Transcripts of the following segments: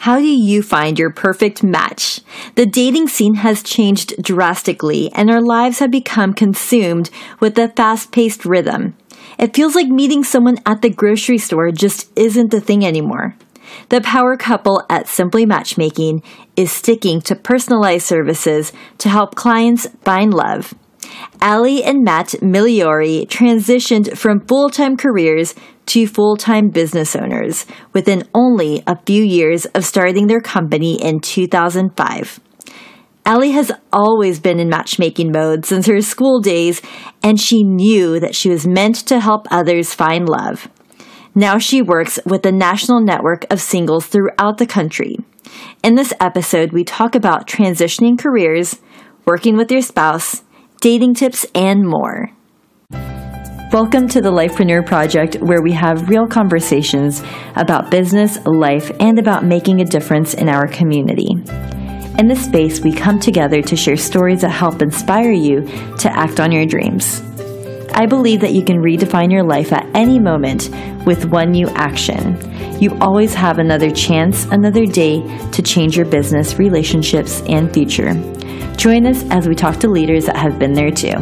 How do you find your perfect match? The dating scene has changed drastically, and our lives have become consumed with a fast-paced rhythm. It feels like meeting someone at the grocery store just isn't the thing anymore. The power couple at Simply Matchmaking is sticking to personalized services to help clients find love. Allie and Matt Migliori transitioned from full-time careers to full-time business owners within only a few years of starting their company in 2005. Allie has always been in matchmaking mode since her school days, and she knew that she was meant to help others find love. Now she works with a national network of singles throughout the country. In this episode, we talk about transitioning careers, working with your spouse, dating tips, and more. Welcome to the Lifepreneur Project, where we have real conversations about business, life, and about making a difference in our community. In this space, we come together to share stories that help inspire you to act on your dreams. I believe that you can redefine your life at any moment with one new action. You always have another chance, another day to change your business, relationships, and future. Join us as we talk to leaders that have been there too.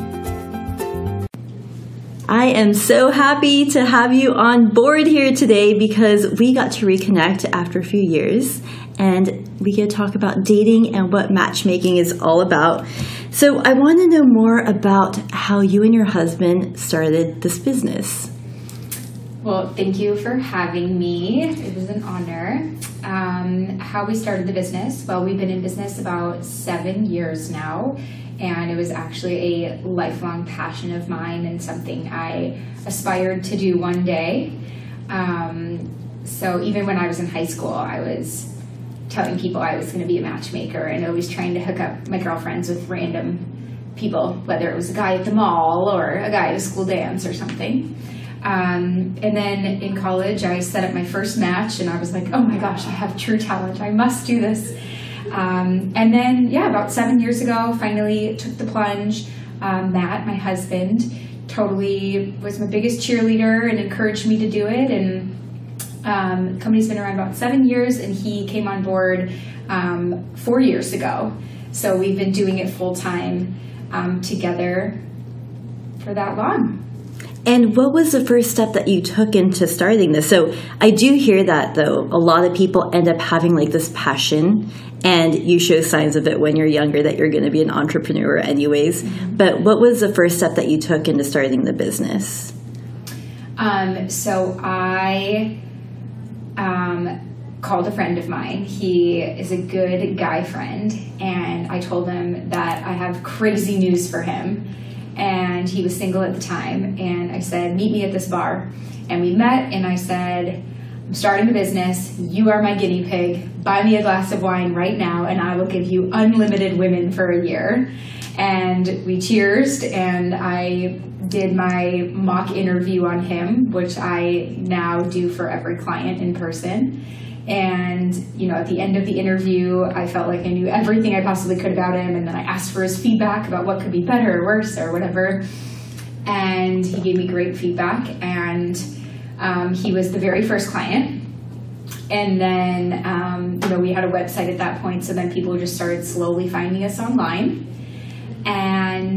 I am so happy to have you on board here today because we got to reconnect after a few years and we get to talk about dating and what matchmaking is all about. So I want to know more about how you and your husband started this business. Well, thank you for having me. It was an honor. How we started the business? Well, we've been in business about 7 years now, and it was actually a lifelong passion of mine and something I aspired to do one day. So even when I was in high school, I was telling people I was going to be a matchmaker and always trying to hook up my girlfriends with random people, whether it was a guy at the mall or a guy at a school dance or something. And then in college, I set up my first match, and I was like, oh my gosh, I have true talent. I must do this. And then, about 7 years ago, finally took the plunge. Matt, my husband, totally was my biggest cheerleader and encouraged me to do it. And the company's been around about 7 years, and he came on board 4 years ago. So we've been doing it full time together for that long. And what was the first step that you took into starting this? So I do hear that, though. A lot of people end up having like this passion, and you show signs of it when you're younger that you're going to be an entrepreneur anyways. Mm-hmm. But what was the first step that you took into starting the business? So I called a friend of mine. He is a good guy friend, and I told him that I have crazy news for him. And he was single at the time, and I said, meet me at this bar. And we met, and I said, I'm starting a business. You are my guinea pig. Buy me a glass of wine right now, and I will give you unlimited women for a year. And we cheersed, and I did my mock interview on him, which I now do for every client in person. And, at the end of the interview, I felt like I knew everything I possibly could about him. And then I asked for his feedback about what could be better or worse or whatever. And he gave me great feedback. And he was the very first client. And then, we had a website at that point. So then people just started slowly finding us online. And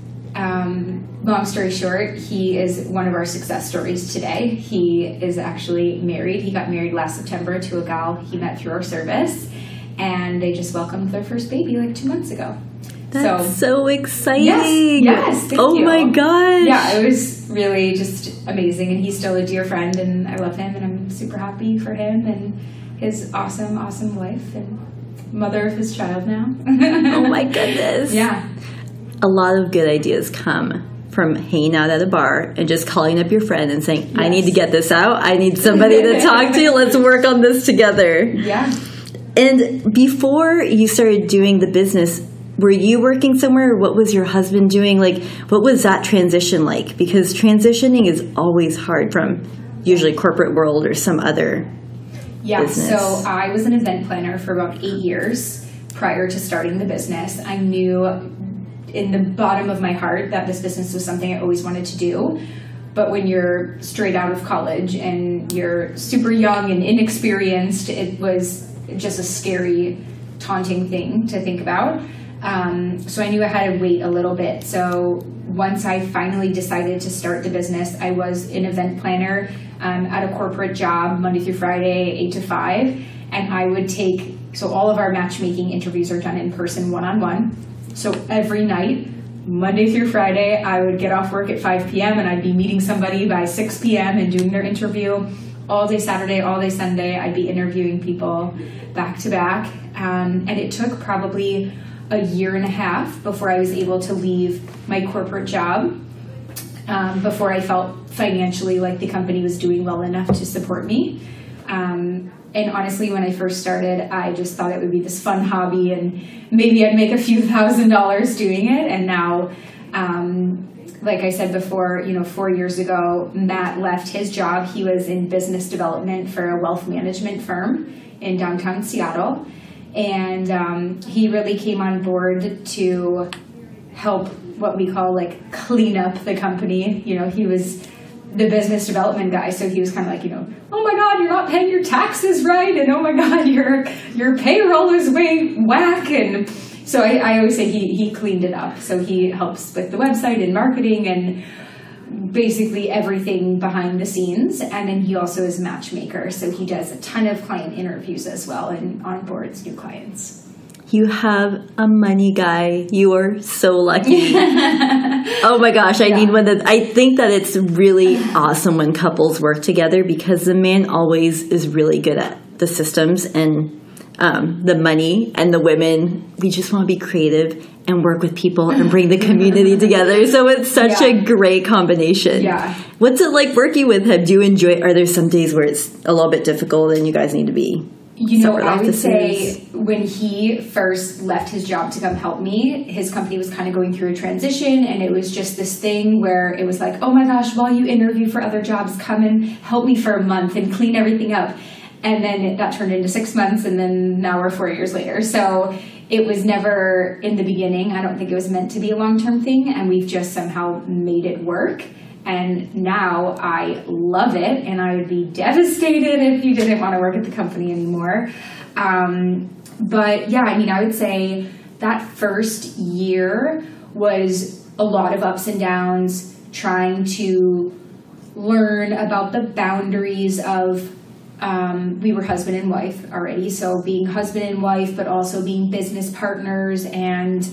long story short, he is one of our success stories today. He is actually married. He got married last September to a gal he met through our service, and they just welcomed their first baby like 2 months ago. That's so exciting. Yes, thank you. Oh my gosh. Yeah, it was really just amazing, and he's still a dear friend, and I love him, and I'm super happy for him and his awesome, awesome wife and mother of his child now. Oh my goodness. Yeah. A lot of good ideas come from hanging out at a bar and just calling up your friend and saying, yes, I need to get this out. I need somebody to talk to. Let's work on this together. Yeah. And before you started doing the business, were you working somewhere? Or what was your husband doing? Like, what was that transition like? Because transitioning is always hard from usually corporate world or some other business. So I was an event planner for about 8 years prior to starting the business. I knew in the bottom of my heart that this business was something I always wanted to do. But when you're straight out of college and you're super young and inexperienced, it was just a scary, taunting thing to think about. So I knew I had to wait a little bit. So once I finally decided to start the business, I was an event planner at a corporate job Monday through Friday, 8 to 5. And I would so all of our matchmaking interviews are done in person, one-on-one. So every night, Monday through Friday, I would get off work at 5 p.m. and I'd be meeting somebody by 6 p.m. and doing their interview. All day Saturday, all day Sunday, I'd be interviewing people back to back. And it took probably a year and a half before I was able to leave my corporate job, before I felt financially like the company was doing well enough to support me. And honestly, when I first started, I just thought it would be this fun hobby and maybe I'd make a few $1,000s doing it. And now, like I said before, 4 years ago, Matt left his job. He was in business development for a wealth management firm in downtown Seattle. And he really came on board to help what we call clean up the company. He was the business development guy, so he was kind of like, oh my God, you're not paying your taxes right, and oh my God, your payroll is way whack. And so I always say he cleaned it up. So he helps with the website and marketing and basically everything behind the scenes. And then he also is a matchmaker, so he does a ton of client interviews as well and onboards new clients. You have a money guy. You are so lucky. Oh my gosh, I need one. I think that it's really awesome when couples work together because the man always is really good at the systems and the money, and the women, we just want to be creative and work with people and bring the community together. So it's such a great combination. Yeah. What's it like working with him? Do you enjoy? Are there some days where it's a little bit difficult and you guys need to be? I would say when he first left his job to come help me, his company was kind of going through a transition, and it was just this thing where it was like, oh my gosh, while you interview for other jobs, come and help me for a month and clean everything up. And then that turned into 6 months, and then now we're 4 years later. So it was never, in the beginning, I don't think it was meant to be a long-term thing, and we've just somehow made it work. And now I love it, and I would be devastated if you didn't want to work at the company anymore. But yeah, I would say that first year was a lot of ups and downs, trying to learn about the boundaries of, we were husband and wife already, so being husband and wife, but also being business partners and,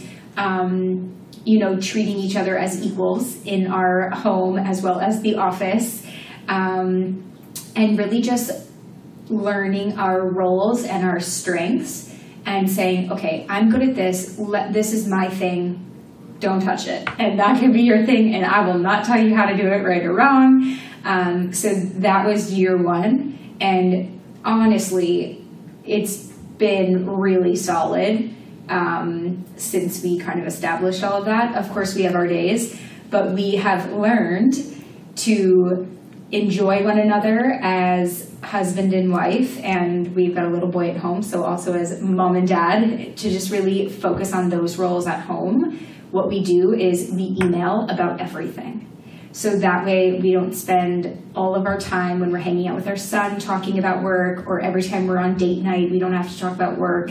treating each other as equals in our home as well as the office, and really just learning our roles and our strengths and saying, okay, I'm good at this. This is my thing. Don't touch it. And that can be your thing, and I will not tell you how to do it right or wrong. So that was year one. And honestly, it's been really solid since we kind of established all of that. Of course, we have our days, but we have learned to enjoy one another as husband and wife, and we've got a little boy at home, so also as mom and dad, to just really focus on those roles at home. What we do is we email about everything. So that way we don't spend all of our time when we're hanging out with our son talking about work, or every time we're on date night, we don't have to talk about work.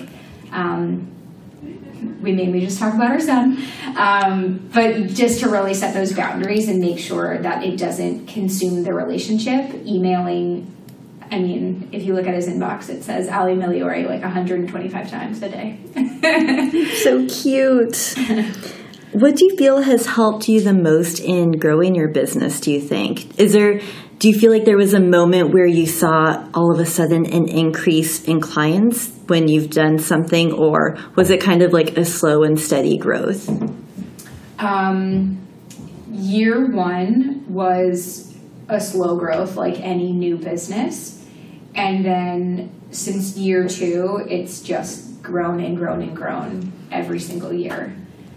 We mainly just talk about our son. But just to really set those boundaries and make sure that it doesn't consume the relationship, emailing, if you look at his inbox, it says Ali Migliore 125 times a day. So cute. What do you feel has helped you the most in growing your business, do you think? Do you feel like there was a moment where you saw all of a sudden an increase in clients when you've done something, or was it kind of like a slow and steady growth? Year one was a slow growth like any new business. And then since year two, it's just grown and grown and grown every single year.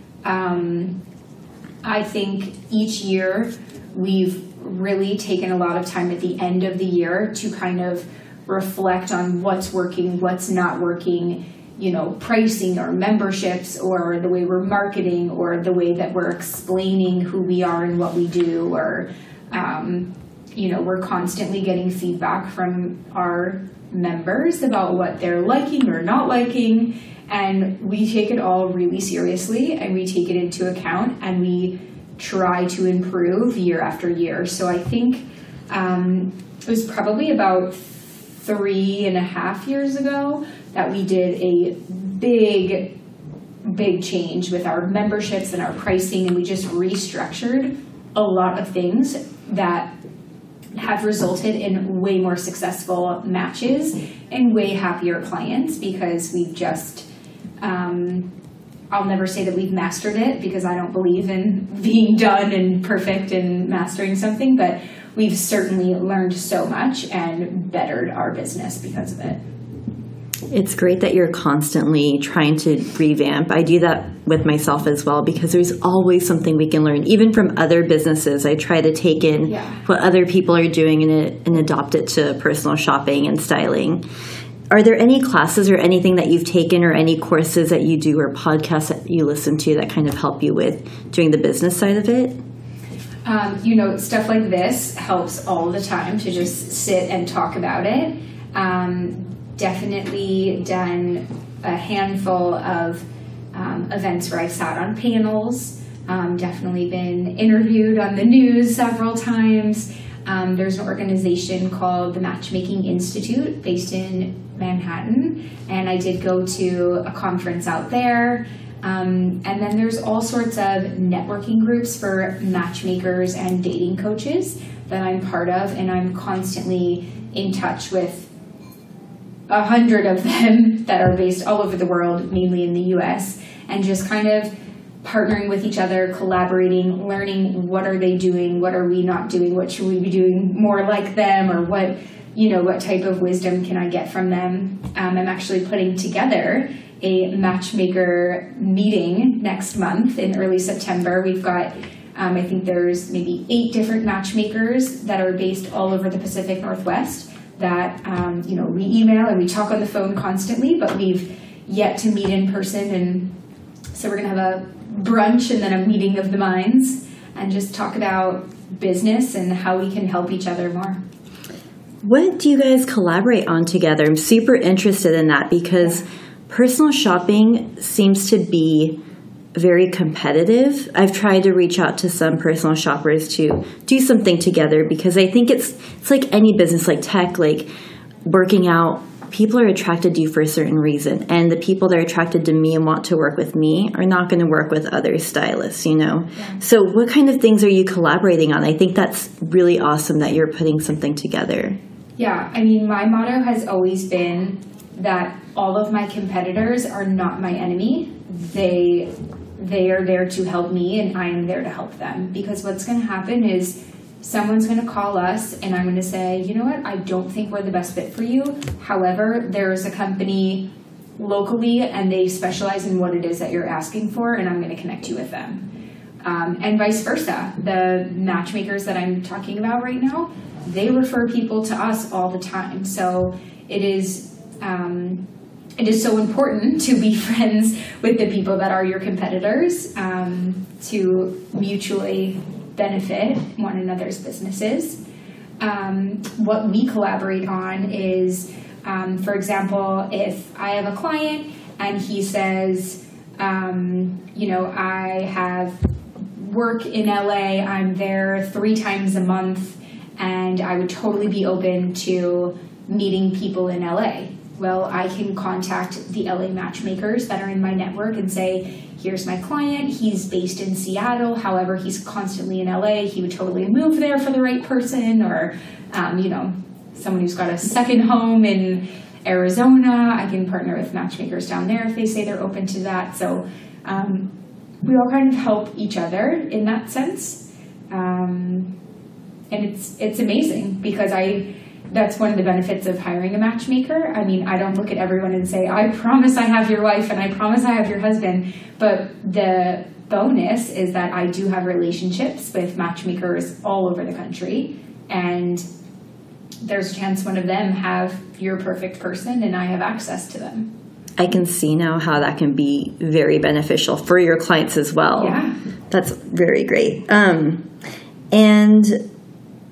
I think each year we've really taken a lot of time at the end of the year to kind of reflect on what's working, what's not working, pricing or memberships, or the way we're marketing, or the way that we're explaining who we are and what we do, or, we're constantly getting feedback from our members about what they're liking or not liking, and we take it all really seriously, and we take it into account, and we try to improve year after year. So I think it was probably about 3.5 years ago that we did a big change with our memberships and our pricing, and we just restructured a lot of things that have resulted in way more successful matches and way happier clients, because we've just I'll never say that we've mastered it, because I don't believe in being done and perfect and mastering something, but we've certainly learned so much and bettered our business because of it. It's great that you're constantly trying to revamp. I do that with myself as well, because there's always something we can learn, even from other businesses. I try to take in what other people are doing and adopt it to personal shopping and styling. Are there any classes or anything that you've taken, or any courses that you do or podcasts that you listen to that kind of help you with doing the business side of it? Stuff like this helps all the time to just sit and talk about it. Definitely done a handful of events where I've sat on panels. Definitely been interviewed on the news several times. There's an organization called the Matchmaking Institute based in Manhattan, and I did go to a conference out there. And then there's all sorts of networking groups for matchmakers and dating coaches that I'm part of, and I'm constantly in touch with 100 of them that are based all over the world, mainly in the US, and just kind of partnering with each other, collaborating, learning what are they doing, what are we not doing, what should we be doing more like them, or what type of wisdom can I get from them. I'm actually putting together a matchmaker meeting next month in early September. We've got, I think there's maybe 8 different matchmakers that are based all over the Pacific Northwest that, we email and we talk on the phone constantly, but we've yet to meet in person. And so we're going to have a brunch and then a meeting of the minds and just talk about business and how we can help each other more. What do you guys collaborate on together? I'm super interested in that, because personal shopping seems to be very competitive. I've tried to reach out to some personal shoppers to do something together, because I think it's like any business, like tech, like working out. People are attracted to you for a certain reason, and the people that are attracted to me and want to work with me are not going to work with other stylists, Yeah. So what kind of things are you collaborating on? I think that's really awesome that you're putting something together. Yeah, I mean, my motto has always been that all of my competitors are not my enemy. They are there to help me, and I am there to help them. Because what's going to happen is someone's going to call us, and I'm going to say, you know what, I don't think we're the best fit for you. However, there's a company locally, and they specialize in what it is that you're asking for, and I'm going to connect you with them. And vice versa. The matchmakers that I'm talking about right now, they refer people to us all the time. So it is so important to be friends with the people that are your competitors, to mutually benefit one another's businesses. What we collaborate on is, for example, if I have a client and he says, I have work in LA, I'm there 3 times a month, and I would totally be open to meeting people in LA. Well, I can contact the LA matchmakers that are in my network and say, here's my client, he's based in Seattle, however, he's constantly in LA, he would totally move there for the right person, or, someone who's got a second home in Arizona, I can partner with matchmakers down there if they say they're open to that. So we all kind of help each other in that sense. And it's amazing, because that's one of the benefits of hiring a matchmaker. I mean, I don't look at everyone and say, I promise I have your wife and I promise I have your husband. But the bonus is that I do have relationships with matchmakers all over the country. And there's a chance one of them have your perfect person and I have access to them. I can see now how that can be very beneficial for your clients as well. Yeah. That's very great. And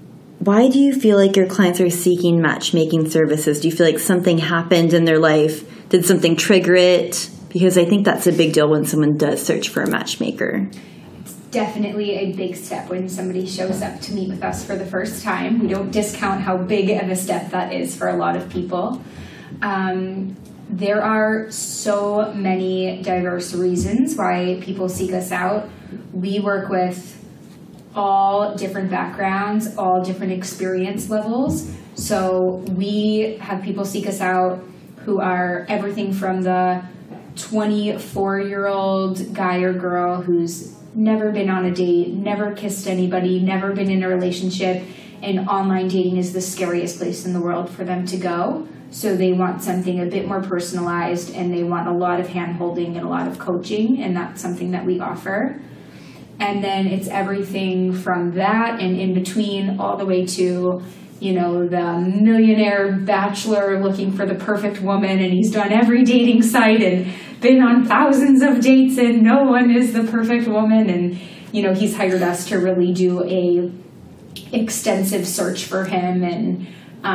why do you feel like your clients are seeking matchmaking services? Do you feel like something happened in their life? Did something trigger it? Because I think that's a big deal when someone does search for a matchmaker. It's definitely a big step when somebody shows up to meet with us for the first time. We don't discount how big of a step that is for a lot of people. There are so many diverse reasons why people seek us out. We work with all different backgrounds, all different experience levels. So we have people seek us out who are everything from the 24-year-old guy or girl who's never been on a date, never kissed anybody, never been in a relationship, and online dating is the scariest place in the world for them to go. So they want something a bit more personalized, and they want a lot of hand-holding and a lot of coaching, and that's something that we offer. And then it's everything from that and in between all the way to, the millionaire bachelor looking for the perfect woman, and he's done every dating site and been on thousands of dates and no one is the perfect woman. And, he's hired us to really do a extensive search for him and,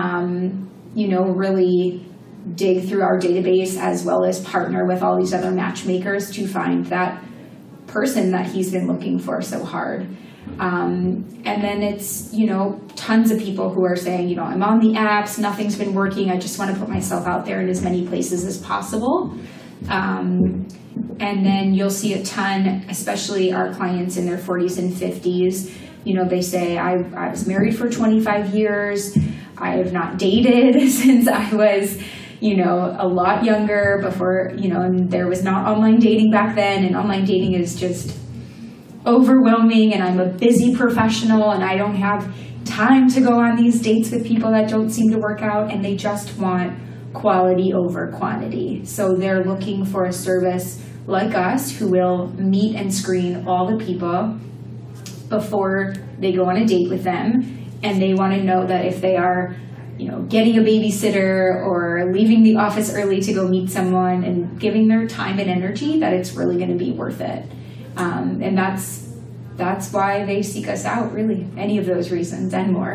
really dig through our database as well as partner with all these other matchmakers to find that person that he's been looking for so hard. And then it's, tons of people who are saying, I'm on the apps, nothing's been working, I just want to put myself out there in as many places as possible. And then you'll see a ton, especially our clients in their 40s and 50s, they say, I was married for 25 years, I have not dated since I was a lot younger before, and there was not online dating back then, and online dating is just overwhelming, and I'm a busy professional, and I don't have time to go on these dates with people that don't seem to work out, and they just want quality over quantity. So they're looking for a service like us who will meet and screen all the people before they go on a date with them, and they want to know that if they are getting a babysitter or leaving the office early to go meet someone and giving their time and energy, that it's really going to be worth it. And that's why they seek us out, really. Any of those reasons and more.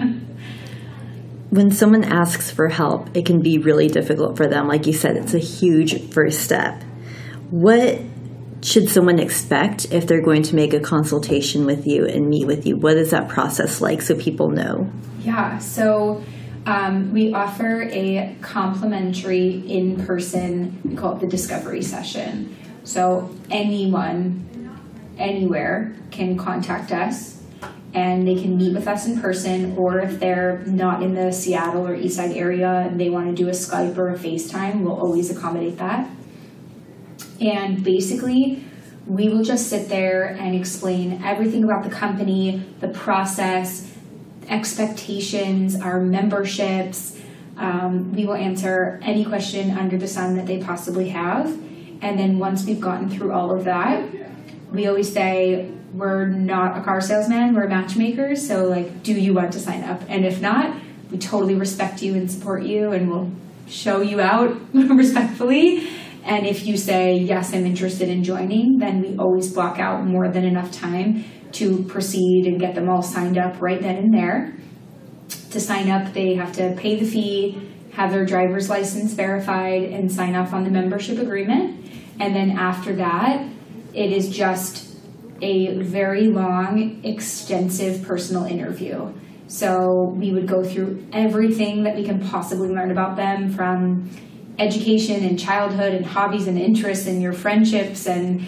When someone asks for help, it can be really difficult for them. Like you said, it's a huge first step. What should someone expect if they're going to make a consultation with you and meet with you? What is that process like so people know? Yeah, so we offer a complimentary in-person, we call it the discovery session. So anyone, anywhere can contact us and they can meet with us in person, or if they're not in the Seattle or Eastside area and they want to do a Skype or a FaceTime, we'll always accommodate that. And basically, we will just sit there and explain everything about the company, the process, expectations, our memberships. We will answer any question under the sun that they possibly have. And then once we've gotten through all of that, we always say, we're not a car salesman, we're matchmakers, so do you want to sign up? And if not, we totally respect you and support you, and we'll show you out respectfully. And if you say, yes, I'm interested in joining, then we always block out more than enough time to proceed and get them all signed up right then and there. To sign up, they have to pay the fee, have their driver's license verified, and sign off on the membership agreement. And then after that, it is just a very long, extensive personal interview. So we would go through everything that we can possibly learn about them, from education and childhood and hobbies and interests and your friendships and,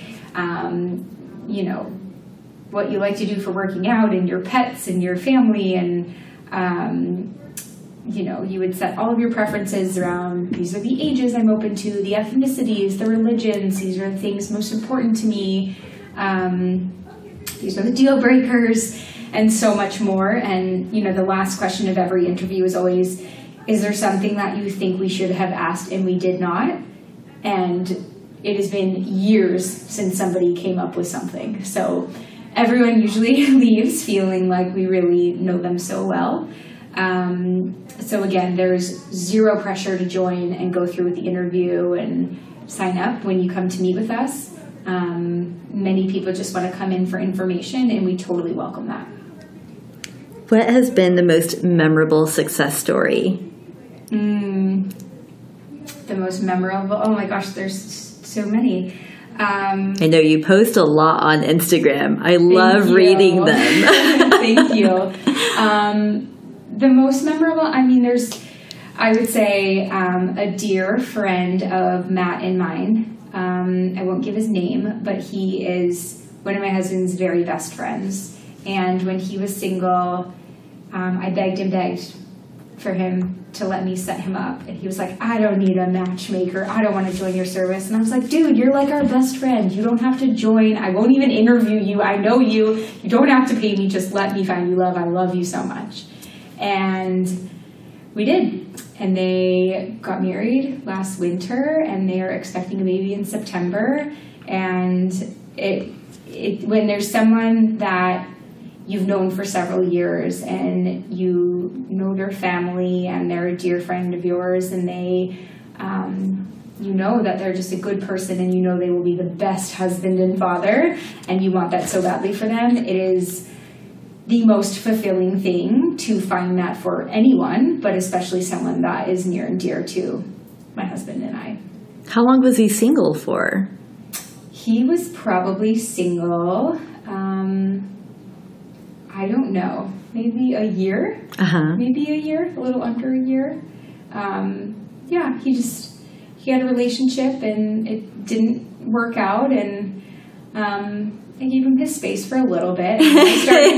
what you like to do for working out and your pets and your family. And, you would set all of your preferences around, these are the ages I'm open to, the ethnicities, the religions, these are the things most important to me. These are the deal breakers, and so much more. And, the last question of every interview is always, is there something that you think we should have asked and we did not? And it has been years since somebody came up with something. So everyone usually leaves feeling like we really know them so well. So again, there's zero pressure to join and go through with the interview and sign up when you come to meet with us. Many people just want to come in for information, and we totally welcome that. What has been the most memorable success story? The most memorable? Oh my gosh, there's so many. I know you post a lot on Instagram. I love reading them. Thank you. The most memorable, I mean, I would say, a dear friend of Matt and mine. I won't give his name, but he is one of my husband's very best friends. And when he was single, I begged for him to let me set him up. And he was like, I don't need a matchmaker. I don't want to join your service. And I was like, dude, you're like our best friend. You don't have to join. I won't even interview you. I know you. You don't have to pay me. Just let me find you love. I love you so much. And we did. And they got married last winter, and they are expecting a baby in September. And when there's someone that you've known for several years and you know their family and they're a dear friend of yours, and they you know that they're just a good person, and you know they will be the best husband and father, and you want that so badly for them, it is the most fulfilling thing to find that for anyone, but especially someone that is near and dear to my husband and I. How long was he single for? He was probably single, I don't know, maybe a year, maybe a year, a little under a year. Yeah, he had a relationship and it didn't work out, and I gave him his space for a little bit. And I started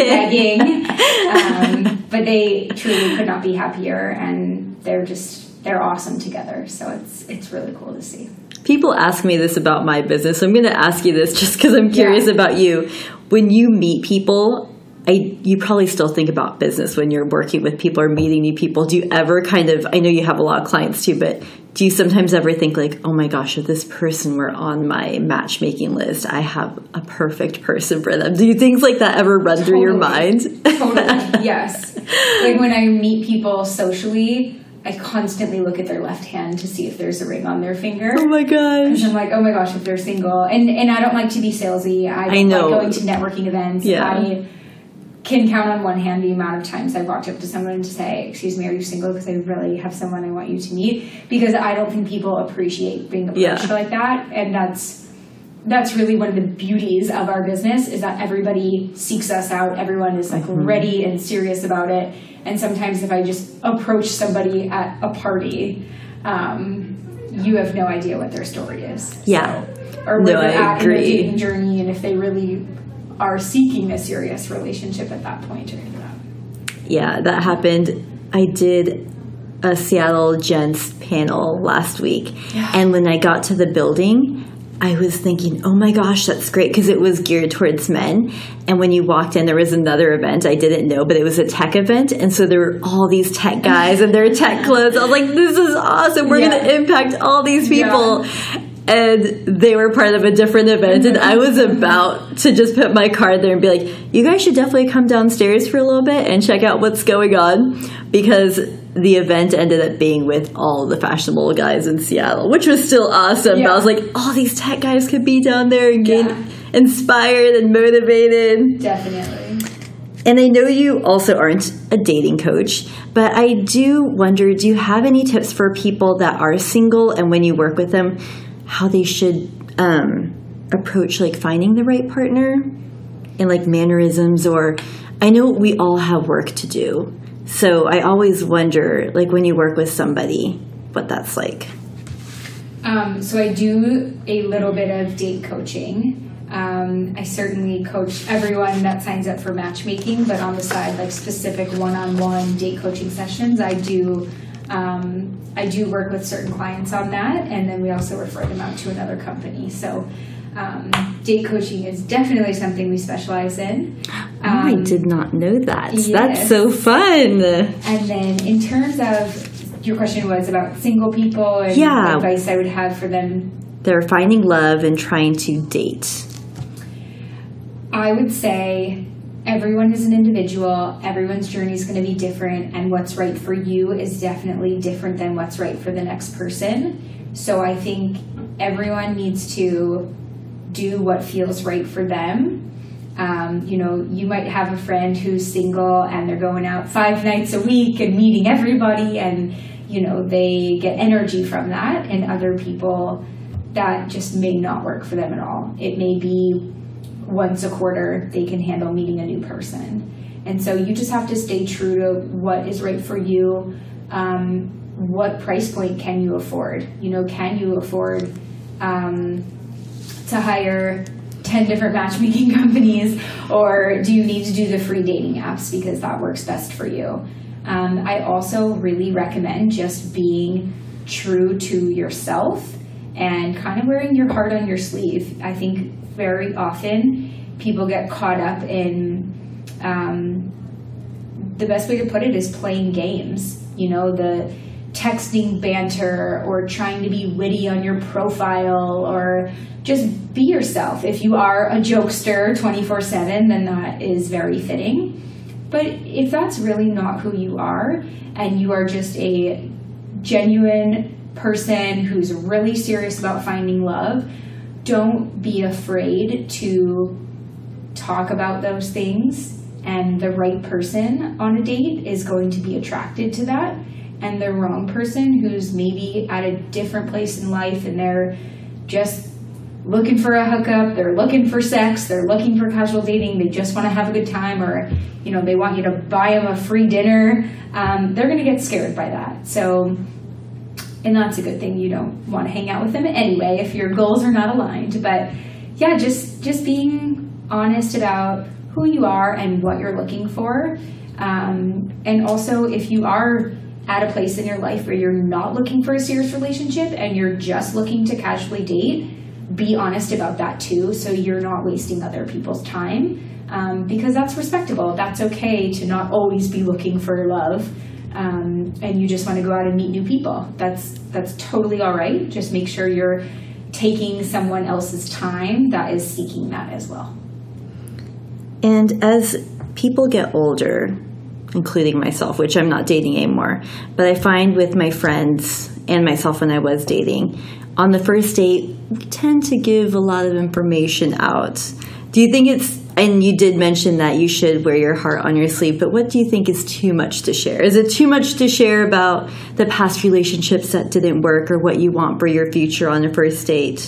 begging, but they truly could not be happier, and they're awesome together. So it's really cool to see. People ask me this about my business, so I'm going to ask you this just because I'm curious about you. When you meet people, you probably still think about business when you're working with people or meeting new people. Do you ever I know you have a lot of clients too, but do you sometimes ever think like, oh my gosh, if this person were on my matchmaking list, I have a perfect person for them? Do you things like that ever run through your mind? Totally, yes. Like when I meet people socially, I constantly look at their left hand to see if there's a ring on their finger. Oh my gosh. Because I'm like, oh my gosh, if they're single. And I don't like to be salesy. I don't like going to networking events. Yeah. I can count on one hand the amount of times I've walked up to someone to say, excuse me, are you single? Because I really have someone I want you to meet. Because I don't think people appreciate being approached like that. And that's really one of the beauties of our business, is that everybody seeks us out. Everyone is like ready and serious about it. And sometimes if I just approach somebody at a party, you have no idea what their story is. Yeah. So, or where they're at in their dating journey, and if they really are seeking a serious relationship at that point or anything like that. Yeah, that happened. I did a Seattle Gents panel last week. Yeah. And when I got to the building, I was thinking, oh my gosh, that's great, because it was geared towards men. And when you walked in, there was another event I didn't know, but it was a tech event. And so there were all these tech guys in their tech clothes. I was like, this is awesome. We're going to impact all these people. Yeah. And they were part of a different event, and I was about to just put my card there and be like, you guys should definitely come downstairs for a little bit and check out what's going on, because the event ended up being with all the fashionable guys in Seattle, which was still awesome. Yeah. But I was like, all these tech guys could be down there and get inspired and motivated. Definitely. And I know you also aren't a dating coach, but I do wonder, do you have any tips for people that are single, and when you work with them, how they should approach like finding the right partner, and like mannerisms? Or I know we all have work to do, so I always wonder, like when you work with somebody, what that's like. So I do a little bit of date coaching. I certainly coach everyone that signs up for matchmaking, but on the side, like specific one-on-one date coaching sessions, I do work with certain clients on that, and then we also refer them out to another company. So date coaching is definitely something we specialize in. I did not know that. Yes. That's so fun. And then in terms of, your question was about single people and advice I would have for them. They're finding love and trying to date. I would say everyone is an individual. Everyone's journey is going to be different, and what's right for you is definitely different than what's right for the next person. So I think everyone needs to do what feels right for them, You might have a friend who's single and they're going out 5 nights a week and meeting everybody, and they get energy from that. And other people, that just may not work for them at all. It may be once a quarter they can handle meeting a new person. And so you just have to stay true to what is right for you. What price point can you afford? Can you afford to hire 10 different matchmaking companies, or do you need to do the free dating apps because that works best for you? I also really recommend just being true to yourself and kind of wearing your heart on your sleeve. I think very often people get caught up in, the best way to put it is playing games, the texting banter or trying to be witty on your profile, or just be yourself. If you are a jokester 24/7, then that is very fitting. But if that's really not who you are, and you are just a genuine person who's really serious about finding love, don't be afraid to talk about those things. And the right person on a date is going to be attracted to that. And the wrong person who's maybe at a different place in life and they're just looking for a hookup, they're looking for sex, they're looking for casual dating, they just want to have a good time, or they want you to buy them a free dinner, they're going to get scared by that. So, and that's a good thing. You don't want to hang out with them anyway if your goals are not aligned. But yeah, just being honest about who you are and what you're looking for. And also, if you are at a place in your life where you're not looking for a serious relationship and you're just looking to casually date, be honest about that too, so you're not wasting other people's time, because that's respectable. That's okay to not always be looking for love, and you just want to go out and meet new people. That's totally all right. Just make sure you're taking someone else's time that is seeking that as well. And as people get older, including myself, which I'm not dating anymore, but I find with my friends and myself when I was dating, on the first date, we tend to give a lot of information out. Do you think and you did mention that you should wear your heart on your sleeve, but what do you think is too much to share? Is it too much to share about the past relationships that didn't work, or what you want for your future on a first date?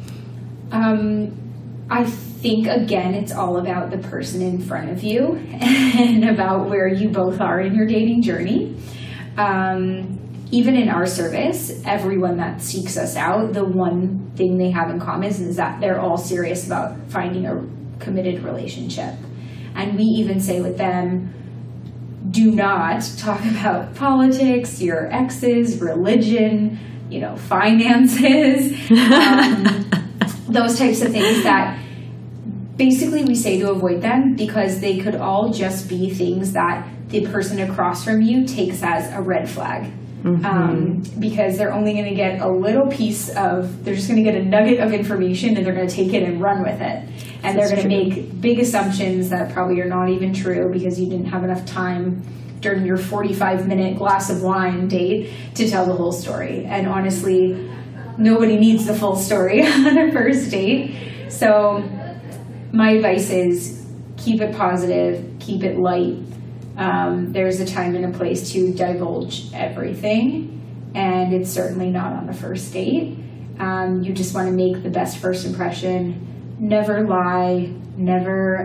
I think, again, it's all about the person in front of you and about where you both are in your dating journey. Even in our service, everyone that seeks us out, the one thing they have in common is that they're all serious about finding a committed relationship. And we even say with them, do not talk about politics, your exes, religion, finances, those types of things that basically we say to avoid them, because they could all just be things that the person across from you takes as a red flag. Because they're only going to get a little piece they're just going to get a nugget of information, and they're going to take it and run with it. And they're going to make big assumptions that probably are not even true, because you didn't have enough time during your 45-minute glass of wine date to tell the whole story. And honestly, nobody needs the full story on a first date. So my advice is keep it positive, keep it light. There's a time and a place to divulge everything, and it's certainly not on the first date. You just want to make the best first impression. Never lie, never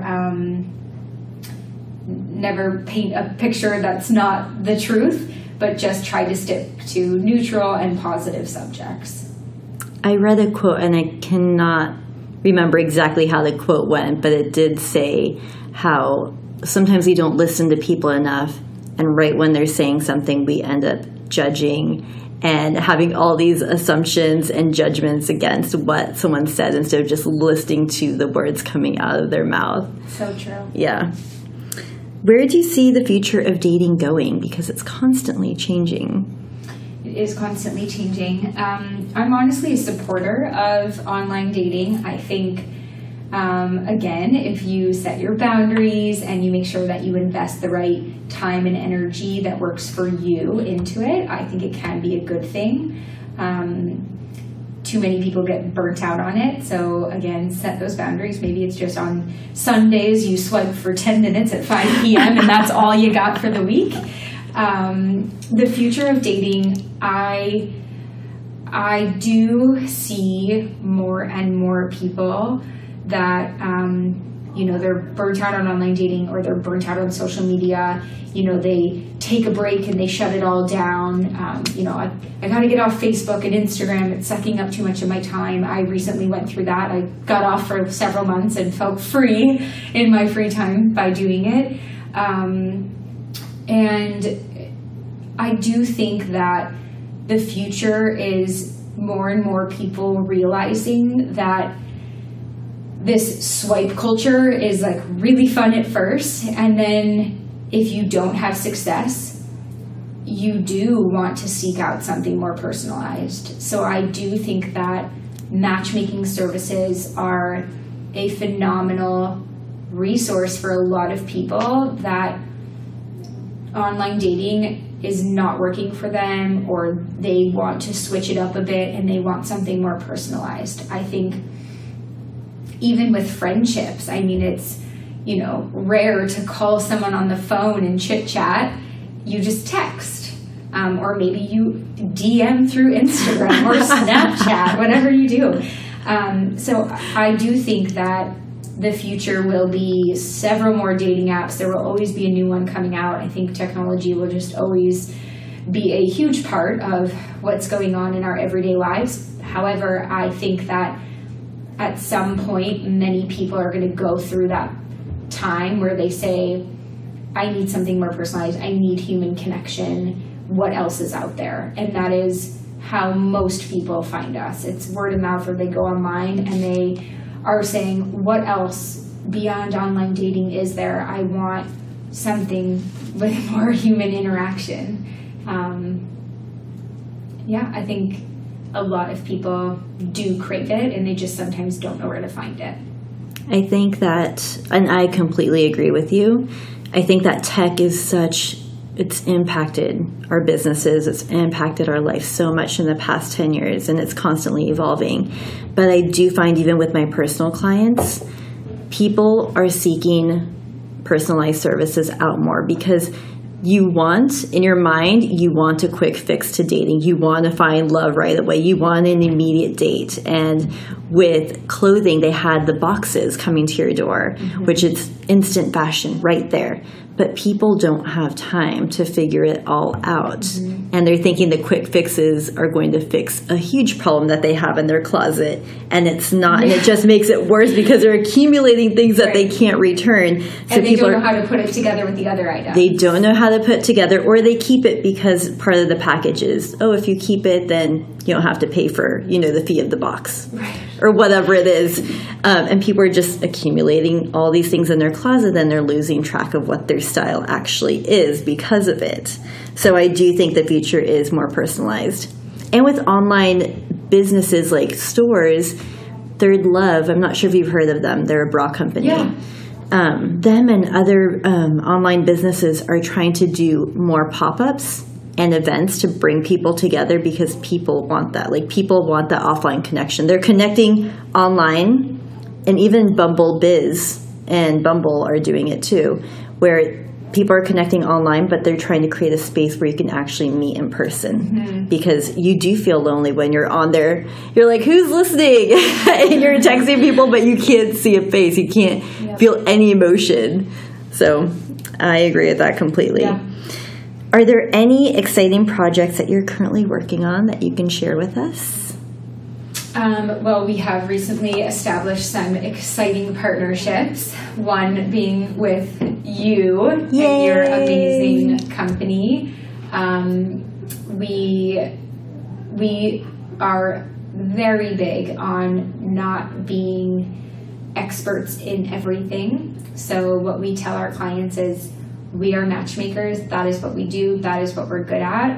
paint a picture that's not the truth, but just try to stick to neutral and positive subjects. I read a quote, and I cannot remember exactly how the quote went, but it did say how sometimes we don't listen to people enough, and right when they're saying something, we end up judging and having all these assumptions and judgments against what someone said instead of just listening to the words coming out of their mouth. So true. Yeah. Where do you see the future of dating going? Because it's constantly changing. It is constantly changing. I'm honestly a supporter of online dating. I think again, if you set your boundaries and you make sure that you invest the right time and energy that works for you into it, I think it can be a good thing. too many people get burnt out on it. So again, set those boundaries. Maybe it's just on Sundays you swipe for 10 minutes at 5 p.m. and that's all you got for the week. The future of dating, I do see more and more people that, they're burnt out on online dating, or they're burnt out on social media. They take a break and they shut it all down. I got to get off Facebook and Instagram. It's sucking up too much of my time. I recently went through that. I got off for several months and felt free in my free time by doing it. And I do think that the future is more and more people realizing that this swipe culture is like really fun at first, and then if you don't have success, you do want to seek out something more personalized. So I do think that matchmaking services are a phenomenal resource for a lot of people that online dating is not working for them, or they want to switch it up a bit and they want something more personalized. I think even with friendships, it's, rare to call someone on the phone and chit chat. You just text, or maybe you DM through Instagram or Snapchat, whatever you do. So I do think that the future will be several more dating apps. There will always be a new one coming out. I think technology will just always be a huge part of what's going on in our everyday lives. However, I think that at some point, many people are going to go through that time where they say, I need something more personalized. I need human connection. What else is out there? And that is how most people find us. It's word of mouth, or they go online and they are saying, what else beyond online dating is there? I want something with more human interaction. I think a lot of people do crave it, and they just sometimes don't know where to find it. I think that, and I completely agree with you, I think that tech is it's impacted our businesses, it's impacted our life so much in the past 10 years, and it's constantly evolving. But I do find, even with my personal clients, people are seeking personalized services out more, because you want, in your mind, you want a quick fix to dating. You want to find love right away. You want an immediate date. And with clothing, they had the boxes coming to your door, which is instant fashion right there. But people don't have time to figure it all out. And they're thinking the quick fixes are going to fix a huge problem that they have in their closet. And it's not. And it just makes it worse, because they're accumulating things that they can't return. So and they don't know how to put it together with the other items. They don't know how to put it together, or they keep it because part of the package is, if you keep it, then you don't have to pay for, the fee of the box. Right. Or whatever it is. And people are just accumulating all these things in their closet, then they're losing track of what their style actually is because of it. So I do think the future is more personalized. And with online businesses like stores, Third Love, I'm not sure if you've heard of them. They're a bra company. Yeah. Them and other online businesses are trying to do more pop-ups and events to bring people together, because people want that. Like, people want that offline connection. They're connecting online, and even Bumble Biz and Bumble are doing it too, where people are connecting online, but they're trying to create a space where you can actually meet in person, because you do feel lonely when you're on there. You're like, who's listening? And you're texting people, but you can't see a face. You can't feel any emotion. So I agree with that completely. Yeah. Are there any exciting projects that you're currently working on that you can share with us? Well, we have recently established some exciting partnerships, one being with you and your amazing company. We are very big on not being experts in everything. So what we tell our clients is, we are matchmakers. That is what we do. That is what we're good at.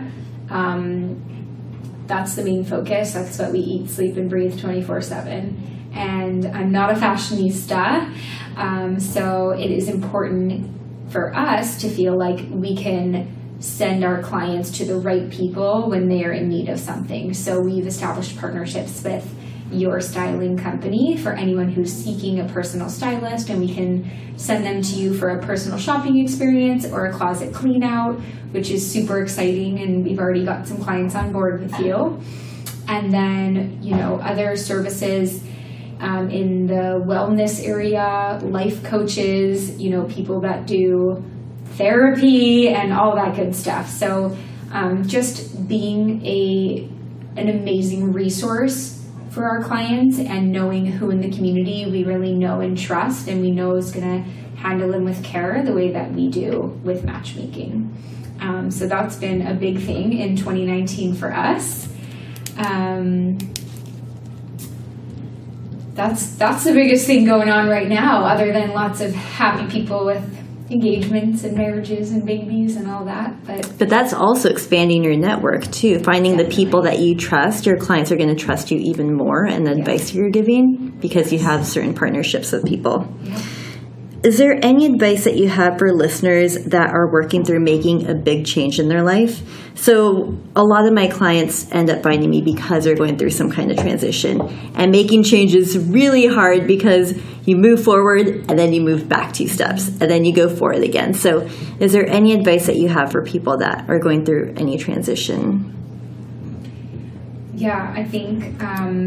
That's the main focus. That's what we eat, sleep, and breathe 24/7. And I'm not a fashionista, so it is important for us to feel like we can send our clients to the right people when they are in need of something. So we've established partnerships with Your Styling Company for anyone who's seeking a personal stylist, and we can send them to you for a personal shopping experience or a closet clean out, which is super exciting, and we've already got some clients on board with you. And then, other services in the wellness area, life coaches, people that do therapy and all that good stuff. So just being an amazing resource for our clients and knowing who in the community we really know and trust and we know is going to handle them with care the way that we do with matchmaking. So that's been a big thing in 2019 for us. That's the biggest thing going on right now, other than lots of happy people with engagements and marriages and babies and all that. But that's also expanding your network too, finding the people that you trust. Your clients are going to trust you even more and the advice you're giving because you have certain partnerships with people. Yeah. Is there any advice that you have for listeners that are working through making a big change in their life? So a lot of my clients end up finding me because they're going through some kind of transition, and making change is really hard because you move forward and then you move back 2 steps and then you go forward again. So is there any advice that you have for people that are going through any transition? Yeah, I think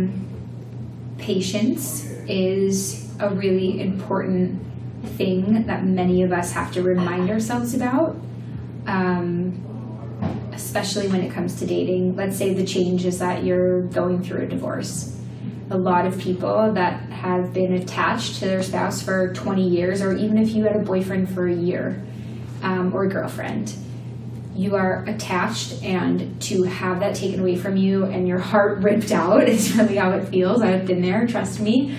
patience is a really important thing that many of us have to remind ourselves about, especially when it comes to dating. Let's say the change is that you're going through a divorce. A lot of people that have been attached to their spouse for 20 years, or even if you had a boyfriend for a year, or a girlfriend, you are attached, and to have that taken away from you and your heart ripped out is really how it feels. I've been there, trust me.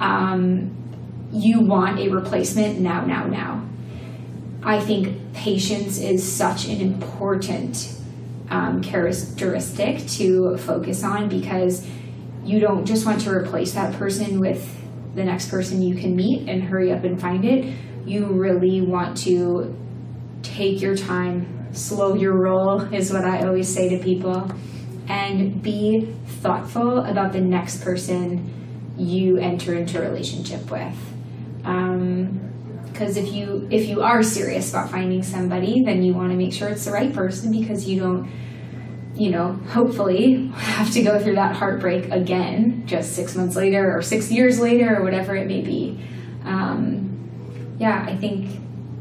You want a replacement now. I think patience is such an important characteristic to focus on, because you don't just want to replace that person with the next person you can meet and hurry up and find it. You really want to take your time, slow your roll is what I always say to people, and be thoughtful about the next person you enter into a relationship with. Because if you are serious about finding somebody, then you want to make sure it's the right person, because you don't, hopefully have to go through that heartbreak again just 6 months later or 6 years later or whatever it may be. I think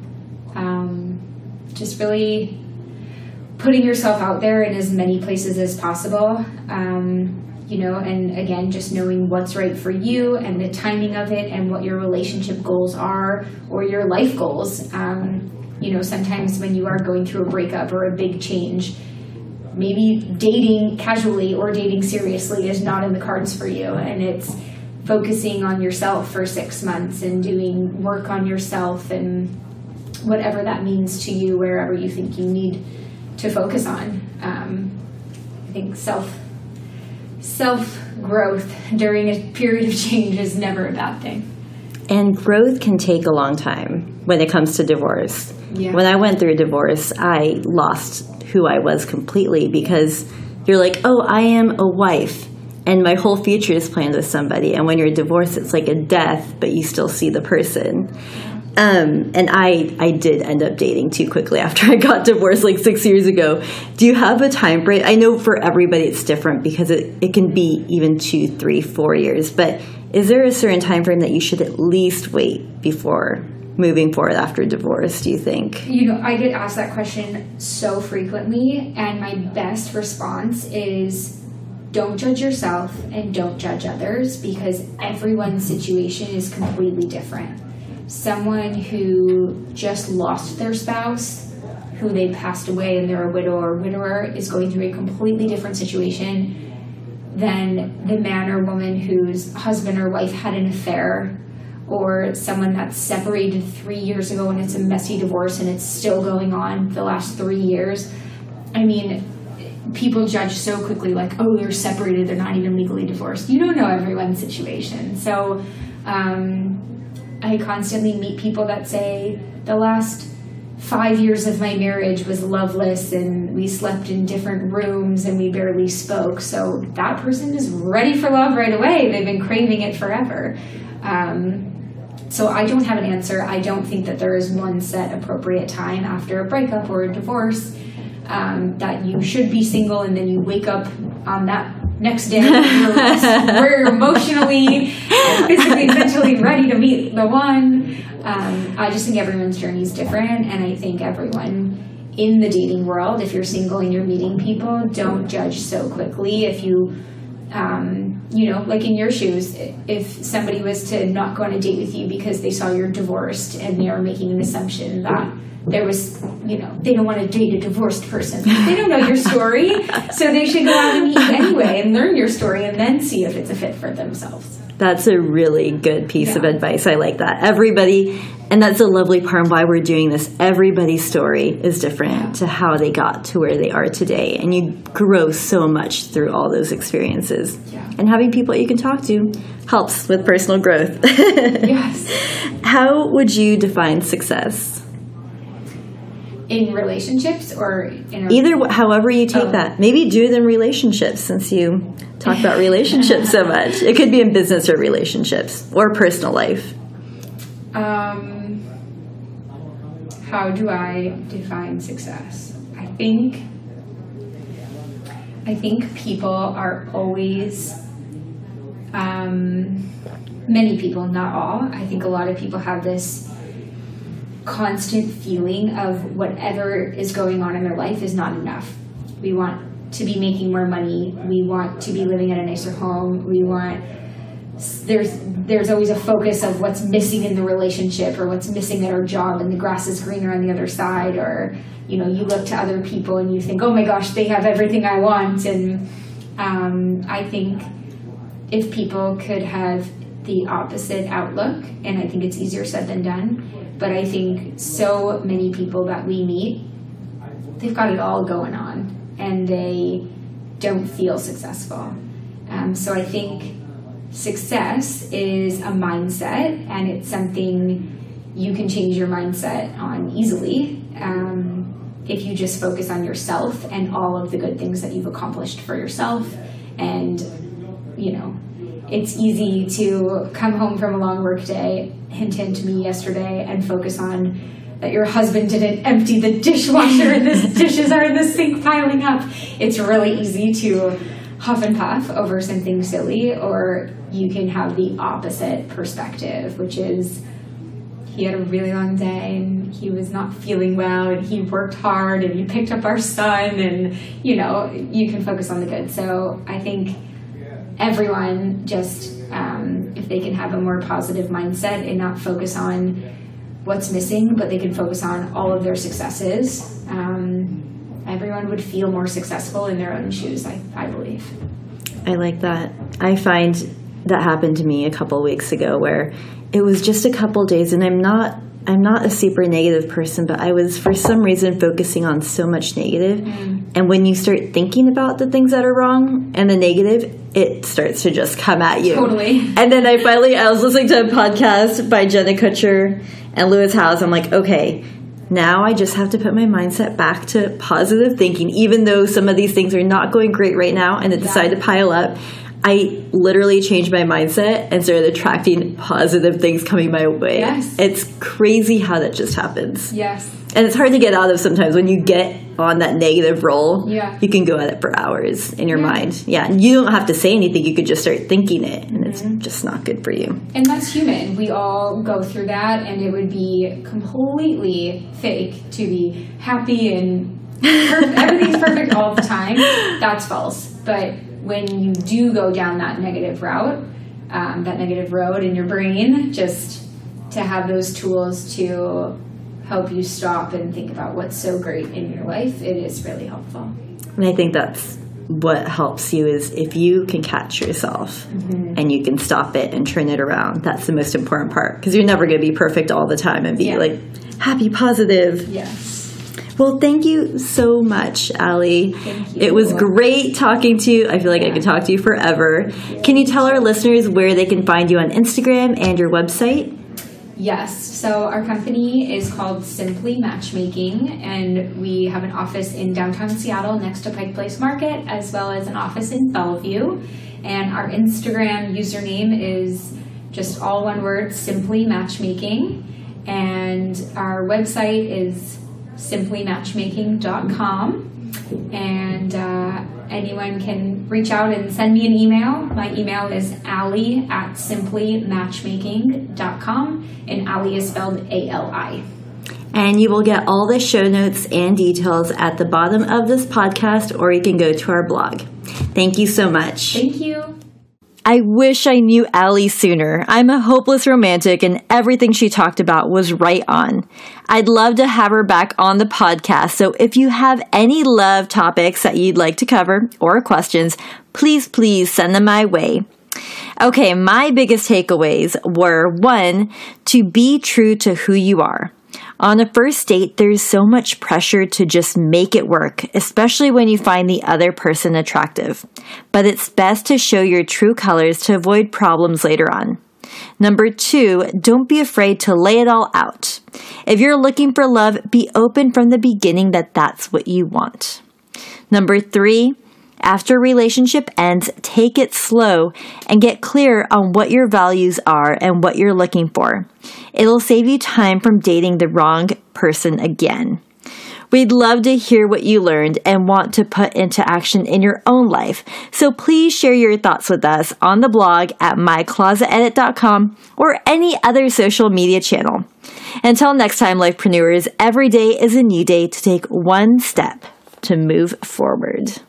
just really putting yourself out there in as many places as possible. And again, just knowing what's right for you and the timing of it and what your relationship goals are or your life goals. Sometimes when you are going through a breakup or a big change, maybe dating casually or dating seriously is not in the cards for you. And it's focusing on yourself for 6 months and doing work on yourself and whatever that means to you, wherever you think you need to focus on. I think self-growth during a period of change is never a bad thing. And growth can take a long time when it comes to divorce. Yeah. When I went through a divorce, I lost who I was completely, because you're like, oh, I am a wife, and my whole future is planned with somebody. And when you're divorced, it's like a death, but you still see the person. And I did end up dating too quickly after I got divorced like 6 years ago. Do you have a time frame? I know for everybody it's different, because it can be even 2, 3, 4 years. But is there a certain time frame that you should at least wait before moving forward after divorce, do you think? I get asked that question so frequently, and my best response is don't judge yourself and don't judge others, because everyone's situation is completely different. Someone who just lost their spouse, who they passed away and they're a widow or widower, is going through a completely different situation than the man or woman whose husband or wife had an affair, or someone that's separated 3 years ago and it's a messy divorce and it's still going on the last 3 years. I mean, people judge so quickly, like, oh, they're separated, they're not even legally divorced. You don't know everyone's situation. So I constantly meet people that say the last 5 years of my marriage was loveless and we slept in different rooms and we barely spoke. So that person is ready for love right away. They've been craving it forever. So I don't have an answer. I don't think that there is one set appropriate time after a breakup or a divorce that you should be single and then you wake up on that next day and we're emotionally, physically, mentally ready to meet the one. I just think everyone's journey is different, and I think everyone in the dating world, if you're single and you're meeting people, don't judge so quickly. If you, like in your shoes, if somebody was to not go on a date with you because they saw you're divorced and they are making an assumption that there was, they don't want to date a divorced person. They don't know your story, so they should go out and meet you anyway and learn your story and then see if it's a fit for themselves. That's a really good piece of advice. I like that. Everybody, and that's a lovely part of why we're doing this, everybody's story is different to how they got to where they are today. And you grow so much through all those experiences. Yeah. And having people you can talk to helps with personal growth. Yes. How would you define success? In relationships or in either, however you take that. Maybe do it in relationships, since you talk about relationships so much. It could be in business or relationships or personal life. How do I define success? I think people are always, many people, not all. I think a lot of people have this constant feeling of whatever is going on in their life is not enough. We want to be making more money. We want to be living in a nicer home. There's always a focus of what's missing in the relationship or what's missing at our job, and the grass is greener on the other side. Or, you look to other people and you think, oh my gosh, they have everything I want. And I think if people could have the opposite outlook, and I think it's easier said than done, but I think so many people that we meet, they've got it all going on and they don't feel successful. So I think success is a mindset, and it's something you can change your mindset on easily if you just focus on yourself and all of the good things that you've accomplished for yourself. And, it's easy to come home from a long work day, hint to me yesterday, and focus on that your husband didn't empty the dishwasher and the dishes are in the sink piling up. It's really easy to huff and puff over something silly, or you can have the opposite perspective, which is he had a really long day and he was not feeling well and he worked hard and he picked up our son, and, you can focus on the good. So I think everyone just, if they can have a more positive mindset and not focus on what's missing, but they can focus on all of their successes, everyone would feel more successful in their own shoes, I believe. I like that. I find that happened to me a couple weeks ago where it was just a couple days, and I'm not a super negative person, but I was for some reason focusing on so much negative. And when you start thinking about the things that are wrong and the negative, it starts to just come at you. Totally. And then I was listening to a podcast by Jenna Kutcher and Lewis Howes. I'm like, okay, now I just have to put my mindset back to positive thinking, even though some of these things are not going great right now and it decided to pile up. I literally changed my mindset and started attracting positive things coming my way. Yes. It's crazy how that just happens. Yes. And it's hard to get out of sometimes when you get on that negative roll. Yeah. You can go at it for hours in your mind. Yeah. And you don't have to say anything. You could just start thinking it, and it's just not good for you. And that's human. We all go through that, and it would be completely fake to be happy and everything's perfect all the time. That's false. But when you do go down that negative route, that negative road in your brain, just to have those tools to help you stop and think about what's so great in your life, it is really helpful. And I think that's what helps you, is if you can catch yourself and you can stop it and turn it around. That's the most important part, because you're never going to be perfect all the time and be like happy, positive. Yes. Well, thank you so much, Allie. Thank you. It was great talking to you. I feel like I could talk to you forever. Can you tell our listeners where they can find you on Instagram and your website? Yes. So our company is called Simply Matchmaking, and we have an office in downtown Seattle next to Pike Place Market, as well as an office in Bellevue. And our Instagram username is just all one word, Simply Matchmaking. And our website is simplymatchmaking.com. And anyone can reach out and send me an email. My email is Allie@simplymatchmaking.com, and Allie is spelled ALI. And you will get all the show notes and details at the bottom of this podcast, or you can go to our blog. Thank you so much. Thank you. I wish I knew Allie sooner. I'm a hopeless romantic, and everything she talked about was right on. I'd love to have her back on the podcast, so if you have any love topics that you'd like to cover or questions, please send them my way. Okay, my biggest takeaways were 1, to be true to who you are. On a first date, there's so much pressure to just make it work, especially when you find the other person attractive. But it's best to show your true colors to avoid problems later on. Number 2, don't be afraid to lay it all out. If you're looking for love, be open from the beginning that that's what you want. Number 3, after a relationship ends, take it slow and get clear on what your values are and what you're looking for. It'll save you time from dating the wrong person again. We'd love to hear what you learned and want to put into action in your own life. So please share your thoughts with us on the blog at myclosetedit.com or any other social media channel. Until next time, Lifepreneurs, every day is a new day to take one step to move forward.